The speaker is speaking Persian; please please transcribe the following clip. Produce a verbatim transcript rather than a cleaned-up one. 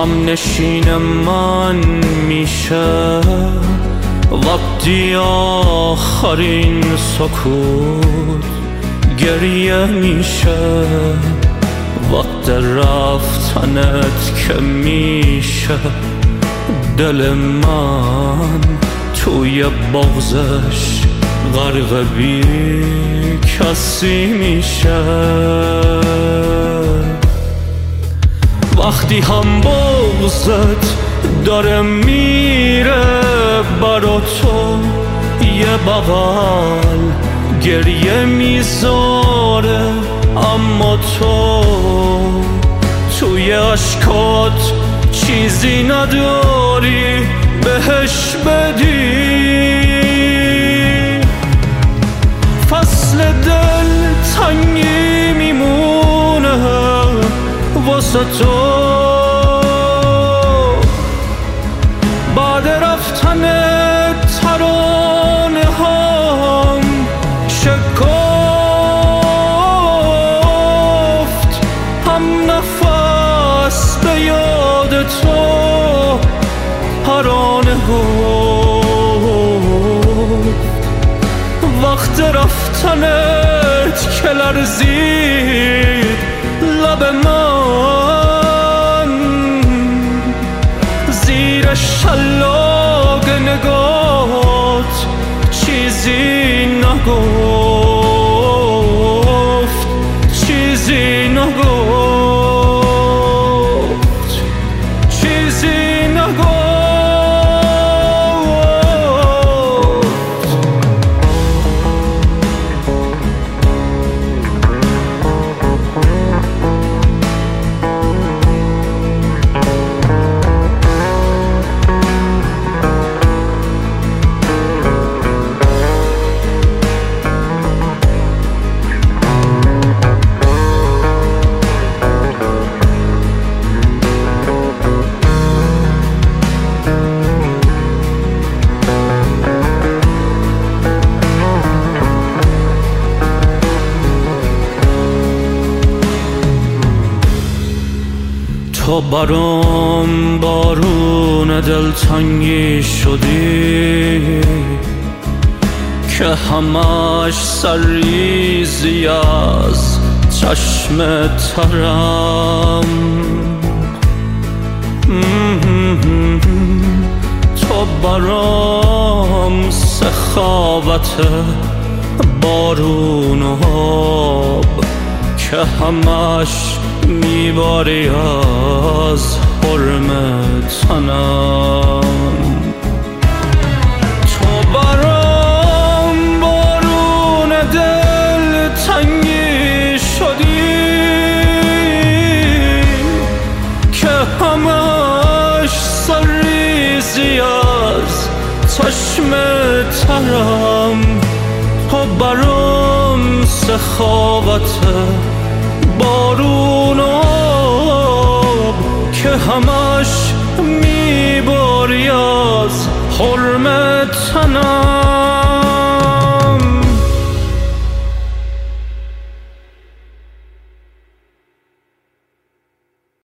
هم نشین من میشه وقتی آخرین سکوت گریه میشه، وقت رفتنت که میشه دل من توی بغضش غرق بی کسی میشه. وقتی هم بغضت داره میره برا تو یه بغل گریه میذاره، اما تو توی اشکات چیزی نداری بهش بدی. فصل دل تنگی میمونه واسه تو بعد رفتن ترانه هم شکافت، هم نفس به یاد تو پرانه گفت. وقت رفتنت که لرزید لب من زیر شلاق نگات چیزی نگفت، چیزی نگفت، چیزی نگفت. تو برام بارون دلتنگی شدی که همش سرریزی از چشم ترم. تو برام سخاوت بارون و آب که همش میباری از حرم تنم. تو برام بارون دل تنگی شدی که همش سرریزی از چشم ترم. تو برام سخاوت بارون آب که همش میباری از حرم تنم.